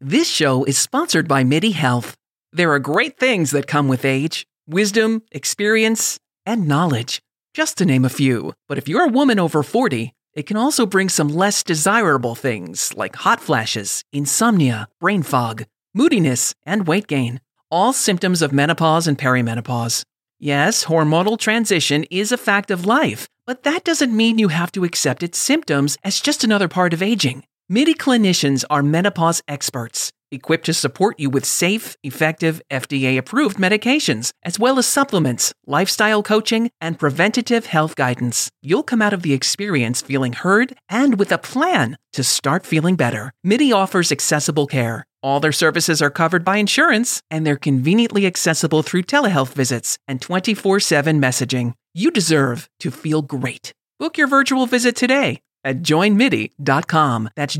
This show is sponsored by MIDI Health. There are great things that come with age: wisdom, experience, and knowledge, just to name a few. But if you're a woman over 40, it can also bring some less desirable things like hot flashes, insomnia, brain fog, moodiness, and weight gain. All symptoms of menopause and perimenopause. Yes, hormonal transition is a fact of life, but that doesn't mean you have to accept its symptoms as just another part of aging. MIDI clinicians are menopause experts, equipped to support you with safe, effective, FDA-approved medications, as well as supplements, lifestyle coaching, and preventative health guidance. You'll come out of the experience feeling heard and with a plan to start feeling better. MIDI offers accessible care. All their services are covered by insurance, and they're conveniently accessible through telehealth visits and 24/7 messaging. You deserve to feel great. Book your virtual visit today at joinmidi.com. That's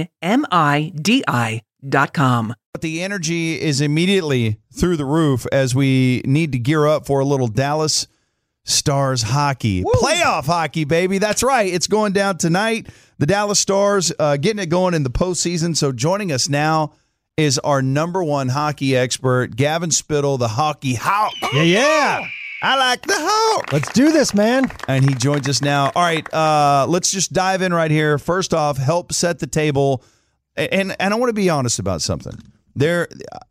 joinmidi.com. But the energy is immediately through the roof as we need to gear up for a little Dallas Stars hockey. Woo! Playoff hockey, baby. That's right. It's going down tonight. The Dallas Stars getting it going in the postseason. So joining us now is our number one hockey expert, Gavin Spittle, the Hockey Hawk. Yeah. I like the Hawk. Let's do this, man. And he joins us now. All right, let's just dive in right here. First off, help set the table. And I want to be honest about something. There's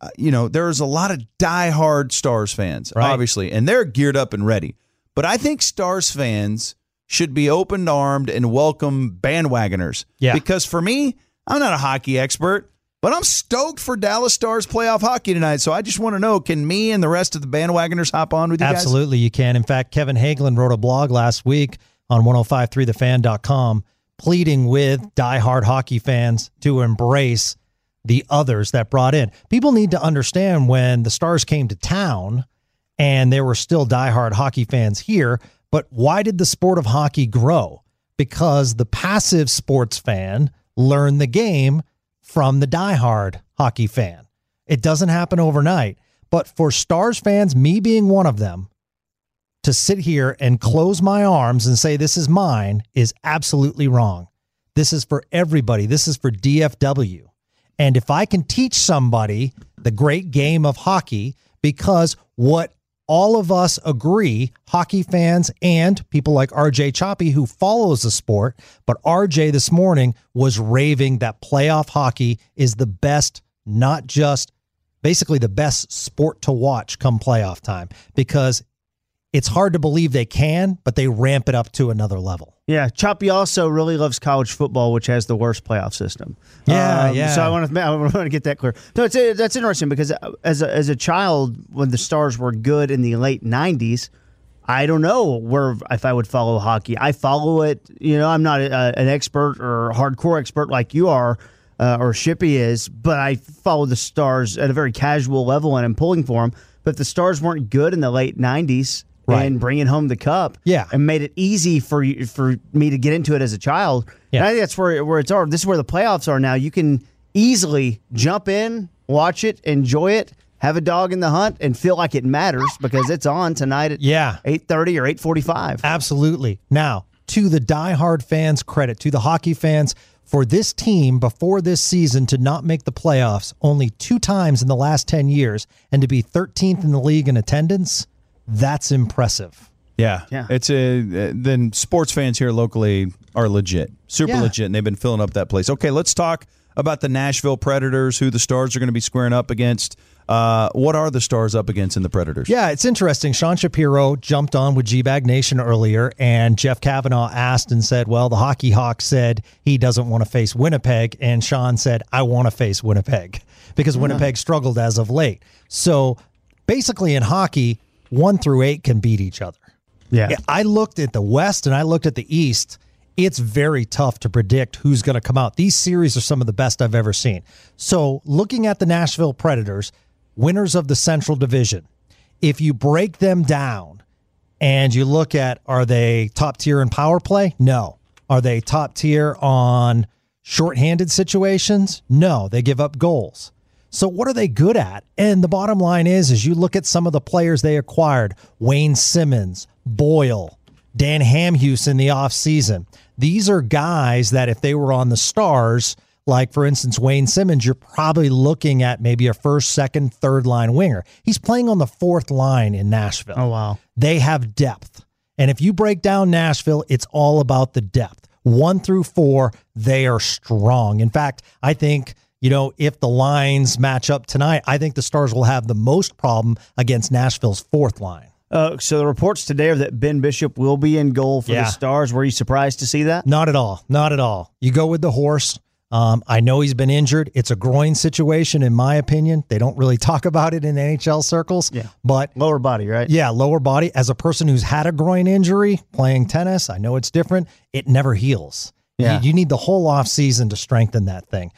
a lot of diehard Stars fans, right, obviously, and they're geared up and ready. But I think Stars fans should be open-armed and welcome bandwagoners. Yeah. Because for me, I'm not a hockey expert, but I'm stoked for Dallas Stars playoff hockey tonight. So I just want to know, can me and the rest of the bandwagoners hop on with you guys? Absolutely, you can. In fact, Kevin Hagelin wrote a blog last week on 1053thefan.com pleading with diehard hockey fans to embrace the others that brought in. People need to understand when the Stars came to town and there were still diehard hockey fans here, but why did the sport of hockey grow? Because the passive sports fan learned the game from the diehard hockey fan. It doesn't happen overnight, but for Stars fans, me being one of them, to sit here and close my arms and say this is mine is absolutely wrong. This is for everybody. This is for DFW. And if I can teach somebody the great game of hockey, because what all of us agree, hockey fans and people like RJ Choppy, who follows the sport, but RJ this morning was raving that playoff hockey is the best, not just basically the best sport to watch come playoff time, because it's hard to believe they can, but they ramp it up to another level. Yeah, Choppy also really loves college football, which has the worst playoff system. Yeah. So I want to get that clear. No, that's interesting because as a child, when the Stars were good in the late '90s, I don't know if I would follow hockey. I follow it. I'm not an expert or hardcore expert like you are or Shippy is, but I follow the Stars at a very casual level and I'm pulling for them. But if the Stars weren't good in the late '90s. Right. And bringing home the cup, and made it easy for me to get into it as a child. Yeah. And I think that's where it's all. This is where the playoffs are now. You can easily jump in, watch it, enjoy it, have a dog in the hunt, and feel like it matters because it's on tonight at 8:30 or 8:45. Absolutely. Now, to the diehard fans' credit, to the hockey fans, for this team before this season to not make the playoffs only 2 times in the last 10 years and to be 13th in the league in attendance. That's impressive. Yeah. Then sports fans here locally are legit, super legit, and they've been filling up that place. Okay, let's talk about the Nashville Predators, who the Stars are going to be squaring up against. What are the Stars up against in the Predators? Yeah, it's interesting. Sean Shapiro jumped on with G-Bag Nation earlier, and Jeff Kavanaugh asked and said, well, the Hockey Hawk said he doesn't want to face Winnipeg, and Sean said, I want to face Winnipeg, because Winnipeg struggled as of late. So basically in hockey, 1 through 8 can beat each other. Yeah. I looked at the West and I looked at the East. It's very tough to predict who's going to come out. These series are some of the best I've ever seen. So looking at the Nashville Predators, winners of the Central Division, if you break them down and you look at, are they top tier in power play? No. Are they top tier on shorthanded situations? No. They give up goals. So what are they good at? And the bottom line is you look at some of the players they acquired, Wayne Simmons, Boyle, Dan Hamhuis in the offseason. These are guys that if they were on the Stars, like, for instance, Wayne Simmons, you're probably looking at maybe a first, second, third line winger. He's playing on the fourth line in Nashville. Oh, wow. They have depth. And if you break down Nashville, it's all about the depth. 1 through 4, they are strong. In fact, I think, if the lines match up tonight, I think the Stars will have the most problem against Nashville's fourth line. So the reports today are that Ben Bishop will be in goal for the Stars. Were you surprised to see that? Not at all. Not at all. You go with the horse. I know he's been injured. It's a groin situation, in my opinion. They don't really talk about it in NHL circles. Yeah. But lower body, right? Yeah, lower body. As a person who's had a groin injury playing tennis, I know it's different. It never heals. Yeah. You need the whole off season to strengthen that thing.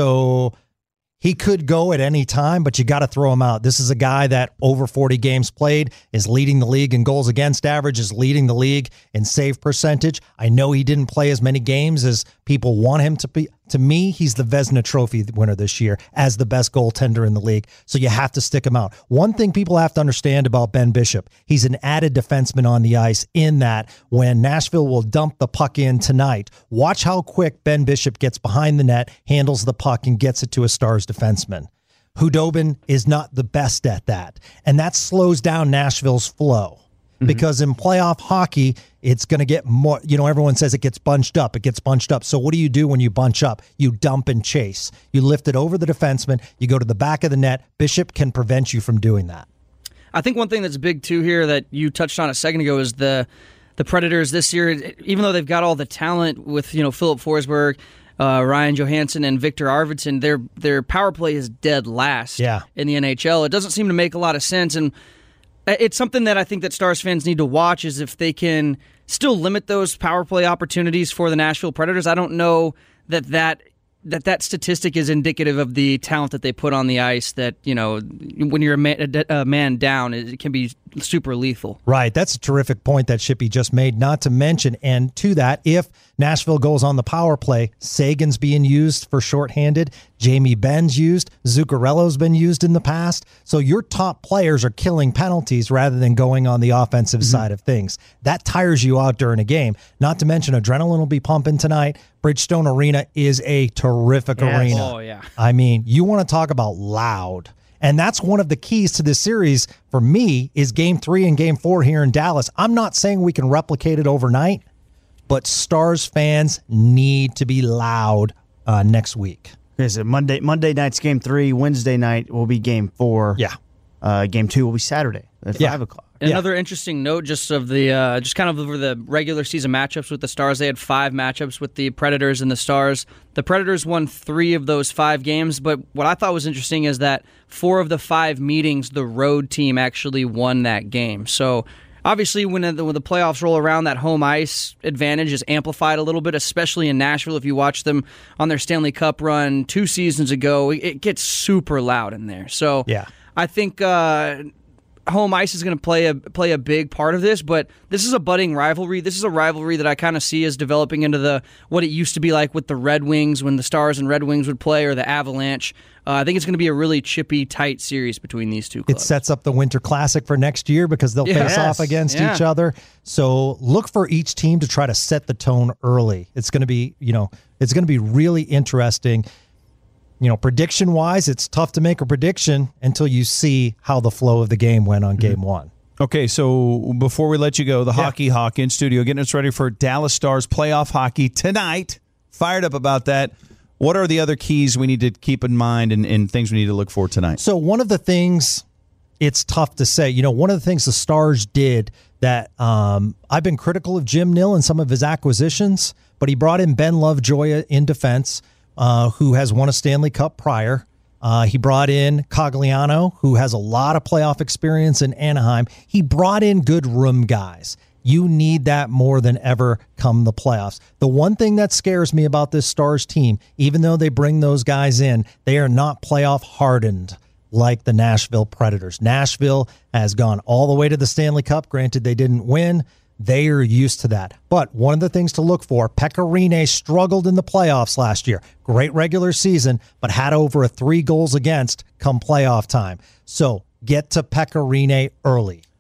So he could go at any time, but you got to throw him out. This is a guy that over 40 games played is leading the league in goals against average, is leading the league in save percentage. I know he didn't play as many games as people want him to be. To me, he's the Vezina Trophy winner this year as the best goaltender in the league. So you have to stick him out. One thing people have to understand about Ben Bishop, he's an added defenseman on the ice in that when Nashville will dump the puck in tonight, watch how quick Ben Bishop gets behind the net, handles the puck, and gets it to a Stars defenseman. Hudobin is not the best at that. And that slows down Nashville's flow. Because in playoff hockey, it's going to get more, everyone says it gets bunched up. It gets bunched up. So what do you do when you bunch up? You dump and chase. You lift it over the defenseman. You go to the back of the net. Bishop can prevent you from doing that. I think one thing that's big, too, here that you touched on a second ago is the Predators this year, even though they've got all the talent with, Philip Forsberg, Ryan Johansson, and Victor Arvidsson, their power play is dead last in the NHL. It doesn't seem to make a lot of sense, and it's something that I think that Stars fans need to watch is if they can still limit those power play opportunities for the Nashville Predators. I don't know that statistic is indicative of the talent that they put on the ice that, when you're a man down, it can be super lethal. Right. That's a terrific point that Shippy just made, not to mention, and to that, if Nashville goes on the power play, Sagan's being used for shorthanded, Jamie Benn's used, Zuccarello's been used in the past. So your top players are killing penalties rather than going on the offensive side of things. That tires you out during a game. Not to mention adrenaline will be pumping tonight. Bridgestone Arena is a terrific arena. Oh, yeah. I mean, you want to talk about loud. And that's one of the keys to this series for me is Game 3 and Game 4 here in Dallas. I'm not saying we can replicate it overnight, but Stars fans need to be loud next week. Okay, so Monday night's Game 3. Wednesday night will be Game 4. Yeah. Game 2 will be Saturday at 5 o'clock. Another interesting note, just of the just kind of over the regular season matchups with the Stars. They had 5 matchups with the Predators and the Stars. The Predators won 3 of those 5 games, but what I thought was interesting is that 4 of the 5 meetings, the road team actually won that game. So obviously, when the playoffs roll around, that home ice advantage is amplified a little bit, especially in Nashville. If you watch them on their Stanley Cup run 2 seasons ago, it gets super loud in there. So I think home ice is going to play a big part of this, but this is a budding rivalry. This is a rivalry that I kind of see as developing into what it used to be like with the Red Wings when the Stars and Red Wings would play, or the Avalanche. I think it's going to be a really chippy, tight series between these two clubs. It sets up the Winter Classic for next year because they'll face off against each other. So look for each team to try to set the tone early. It's going to be, it's going to be really interesting. Prediction-wise, it's tough to make a prediction until you see how the flow of the game went on Game 1. Okay, so before we let you go, the Hockey Hawk in studio getting us ready for Dallas Stars playoff hockey tonight. Fired up about that. What are the other keys we need to keep in mind and things we need to look for tonight? So one of the things, it's tough to say, one of the things the Stars did that I've been critical of Jim Nill and some of his acquisitions, but he brought in Ben Lovejoy in defense, who has won a Stanley Cup prior. He brought in Cogliano, who has a lot of playoff experience in Anaheim. He brought in good room guys. You need that more than ever come the playoffs. The one thing that scares me about this Stars team, even though they bring those guys in, they are not playoff hardened like the Nashville Predators. Nashville has gone all the way to the Stanley Cup. Granted, they didn't win. They are used to that. But one of the things to look for, Pekka Rinne struggled in the playoffs last year. Great regular season, but had over a 3 goals against come playoff time. So get to Pekka Rinne early.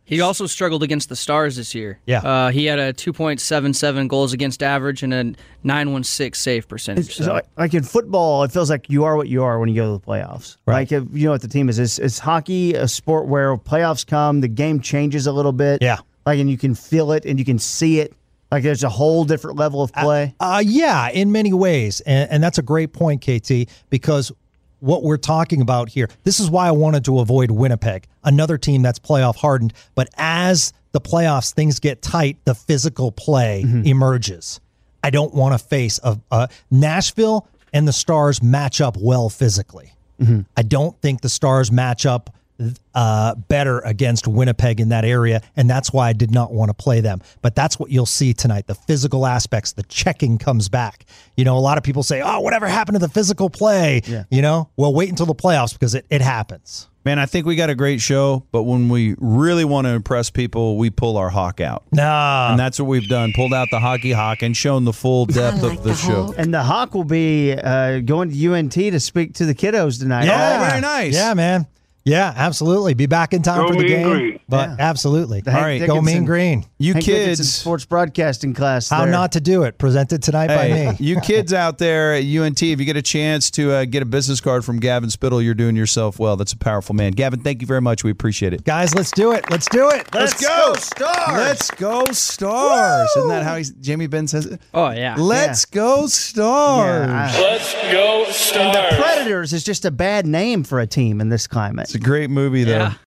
He also struggled against the Stars this year. Yeah. He had a 2.77 goals against average and a 916 save percentage. So, like in football, it feels like you are what you are when you go to the playoffs. Right. Like, you know what the team is. Is hockey a sport where playoffs come, the game changes a little bit? Yeah. Like, and you can feel it and you can see it. Like, there's a whole different level of play. Yeah, in many ways. And that's a great point, KT, because what we're talking about here, this is why I wanted to avoid Winnipeg, another team that's playoff hardened. But as the playoffs, things get tight, the physical play emerges. I don't want to face Nashville and the Stars match up well physically. I don't think the Stars match up better against Winnipeg in that area, and that's why I did not want to play them. But that's what you'll see tonight, the physical aspects, the checking comes back. You know, a lot of people say, oh, whatever happened to the physical play? Yeah. You know, well, wait until the playoffs because it happens. Man, I think we got a great show, but when we really want to impress people, we pull our hawk out. Nah. And that's what we've done, pulled out the hockey hawk and shown the full depth of the show. And the Hawk will be going to UNT to speak to the kiddos tonight. Yeah. Oh, very nice. Yeah, man. Yeah, absolutely. Be back in time Go for the Mean game. Green. But Yeah. absolutely. The Hank All right, Go Dickinson- Mean Green. You Hank Dickinson kids, sports broadcasting class. How there. not to do it. Presented tonight by hey, me. you kids out there at UNT, if you get a chance to get a business card from Gavin Spittle, you're doing yourself well. That's a powerful man. Gavin, thank you very much. We appreciate it. Guys, let's do it. Let's do it. Let's go, Stars! Let's go, Stars! Isn't that how Jamie Benn says it? Oh, yeah. Let's go, Stars! Yeah, Let's go and Stars. the Predators is just a bad name for a team in this climate. It's a great movie, though. Yeah.